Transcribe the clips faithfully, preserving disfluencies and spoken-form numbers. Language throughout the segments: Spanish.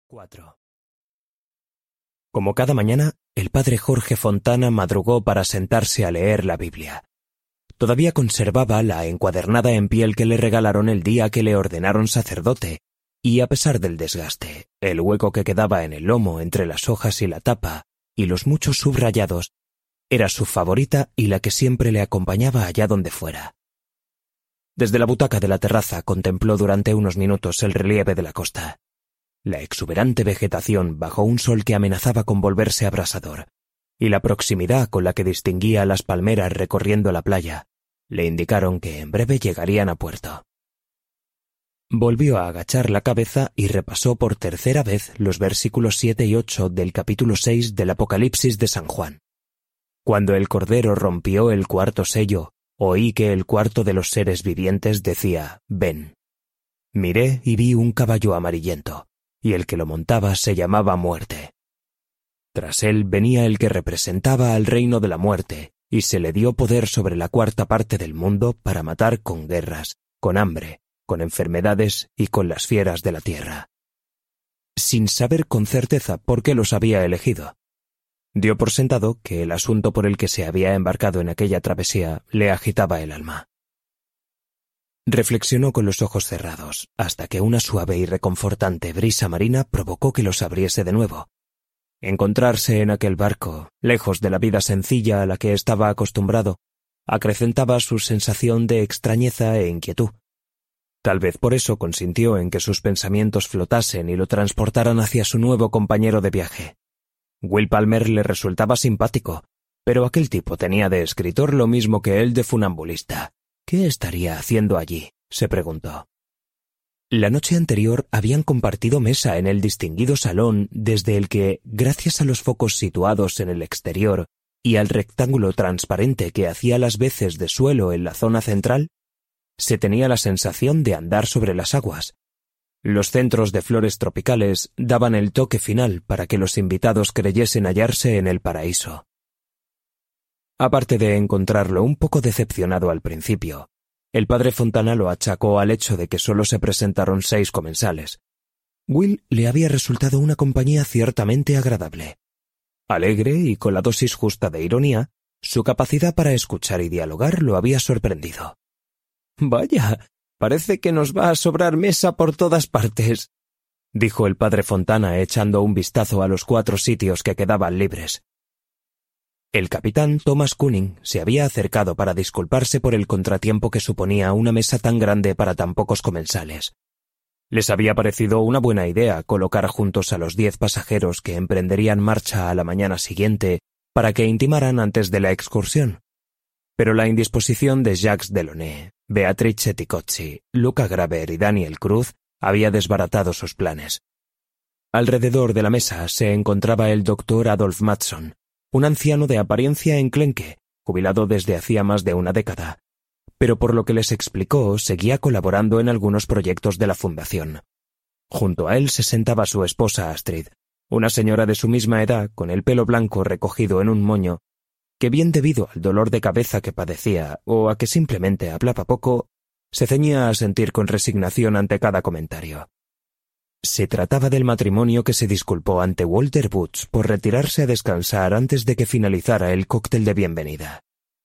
cuatro. Como cada mañana, el padre Jorge Fontana madrugó para sentarse a leer la Biblia. Todavía conservaba la encuadernada en piel que le regalaron el día que le ordenaron sacerdote, y a pesar del desgaste, el hueco que quedaba en el lomo entre las hojas y la tapa, y los muchos subrayados, era su favorita y la que siempre le acompañaba allá donde fuera. Desde la butaca de la terraza contempló durante unos minutos el relieve de la costa. La exuberante vegetación bajo un sol que amenazaba con volverse abrasador, y la proximidad con la que distinguía las palmeras recorriendo la playa, le indicaron que en breve llegarían a puerto. Volvió a agachar la cabeza y repasó por tercera vez los versículos siete y ocho del capítulo seis del Apocalipsis de San Juan. Cuando el Cordero rompió el cuarto sello, oí que el cuarto de los seres vivientes decía, «Ven». Miré y vi un caballo amarillento, y el que lo montaba se llamaba Muerte. Tras él venía el que representaba al reino de la muerte, y se le dio poder sobre la cuarta parte del mundo para matar con guerras, con hambre, con enfermedades y con las fieras de la tierra. Sin saber con certeza por qué los había elegido, dio por sentado que el asunto por el que se había embarcado en aquella travesía le agitaba el alma. Reflexionó con los ojos cerrados, hasta que una suave y reconfortante brisa marina provocó que los abriese de nuevo. Encontrarse en aquel barco, lejos de la vida sencilla a la que estaba acostumbrado, acrecentaba su sensación de extrañeza e inquietud. Tal vez por eso consintió en que sus pensamientos flotasen y lo transportaran hacia su nuevo compañero de viaje. Will Palmer le resultaba simpático, pero aquel tipo tenía de escritor lo mismo que él de funambulista. ¿Qué estaría haciendo allí?, se preguntó. La noche anterior habían compartido mesa en el distinguido salón desde el que, gracias a los focos situados en el exterior y al rectángulo transparente que hacía las veces de suelo en la zona central, se tenía la sensación de andar sobre las aguas. Los centros de flores tropicales daban el toque final para que los invitados creyesen hallarse en el paraíso. Aparte de encontrarlo un poco decepcionado al principio, el padre Fontana lo achacó al hecho de que solo se presentaron seis comensales. Will le había resultado una compañía ciertamente agradable. Alegre y con la dosis justa de ironía, su capacidad para escuchar y dialogar lo había sorprendido. «Vaya, parece que nos va a sobrar mesa por todas partes», dijo el padre Fontana echando un vistazo a los cuatro sitios que quedaban libres. El capitán Thomas Cunning se había acercado para disculparse por el contratiempo que suponía una mesa tan grande para tan pocos comensales. Les había parecido una buena idea colocar juntos a los diez pasajeros que emprenderían marcha a la mañana siguiente para que intimaran antes de la excursión. Pero la indisposición de Jacques Delaunay, Beatrice Ticozzi, Luca Graver y Daniel Cruz había desbaratado sus planes. Alrededor de la mesa se encontraba el doctor Adolf Matson, un anciano de apariencia enclenque, jubilado desde hacía más de una década, pero por lo que les explicó seguía colaborando en algunos proyectos de la fundación. Junto a él se sentaba su esposa Astrid, una señora de su misma edad con el pelo blanco recogido en un moño, que bien debido al dolor de cabeza que padecía o a que simplemente hablaba poco, se ceñía a sentir con resignación ante cada comentario. Se trataba del matrimonio que se disculpó ante Walter Boots por retirarse a descansar antes de que finalizara el cóctel de bienvenida.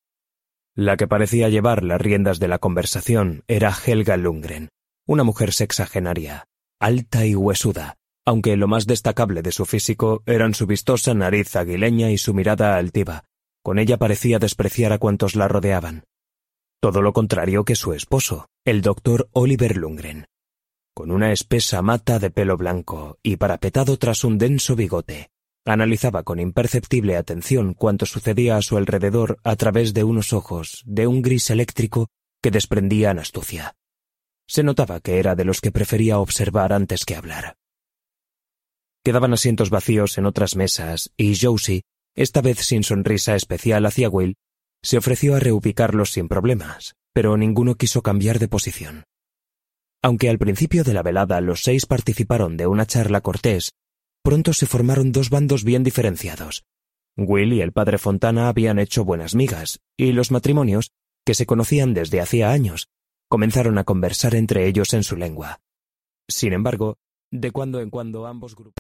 La que parecía llevar las riendas de la conversación era Helga Lundgren, una mujer sexagenaria, alta y huesuda, aunque lo más destacable de su físico eran su vistosa nariz aguileña y su mirada altiva. Con ella parecía despreciar a cuantos la rodeaban. Todo lo contrario que su esposo, el doctor Oliver Lundgren. Con una espesa mata de pelo blanco y parapetado tras un denso bigote, analizaba con imperceptible atención cuanto sucedía a su alrededor a través de unos ojos de un gris eléctrico que desprendían astucia. Se notaba que era de los que prefería observar antes que hablar. Quedaban asientos vacíos en otras mesas y Josie, esta vez sin sonrisa especial hacia Will, se ofreció a reubicarlos sin problemas, pero ninguno quiso cambiar de posición. Aunque al principio de la velada los seis participaron de una charla cortés, pronto se formaron dos bandos bien diferenciados. Will y el padre Fontana habían hecho buenas migas, y los matrimonios, que se conocían desde hacía años, comenzaron a conversar entre ellos en su lengua. Sin embargo, de cuando en cuando ambos grupos